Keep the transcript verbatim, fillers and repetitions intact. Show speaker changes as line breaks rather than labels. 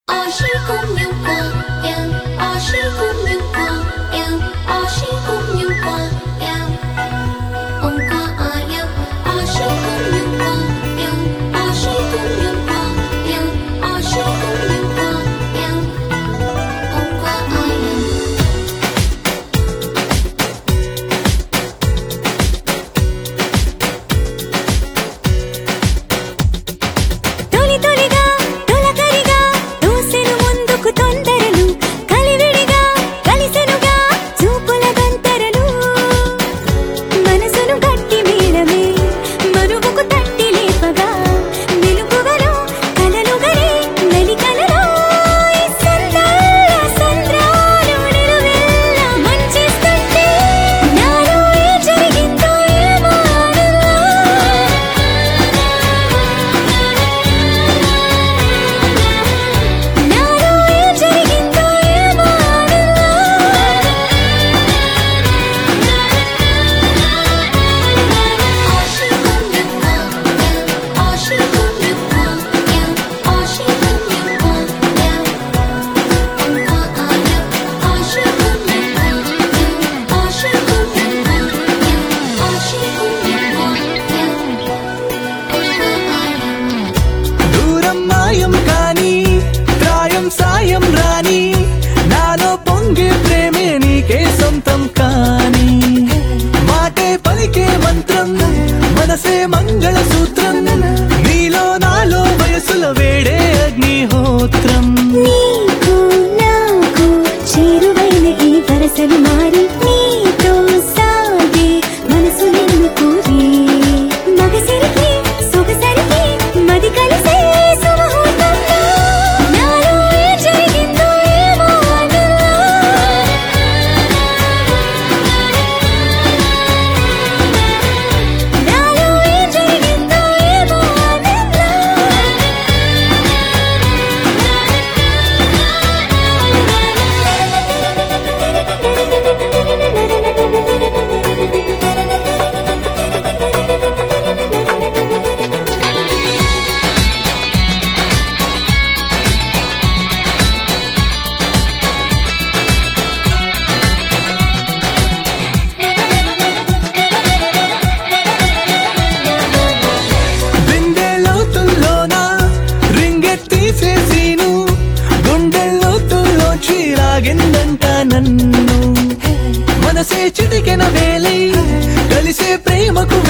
మనసే మంగళ సూత్రం నీలో నాలో వయసుల వేడే అగ్నిహోత్రం
నీకు నాకు చేరువైన ఈ వరసలు మారి నీతో సాగే మనసు నిన్ను కోరి మగసిరికి సొగసరికి మది కలిసే సుముహూర్తంలో నాలో ఏ జరిగిందో ఏమో ఆనందం నాలో ఏ జరిగిందో ఏమో
బిందెలోతుల్లోన రింగెత్తీసేసీను గుండెల్లోతుల్లోంచి లాగిందంట నన్ను మనసే చిటికెన వేలై కలిసే ప్రేమకు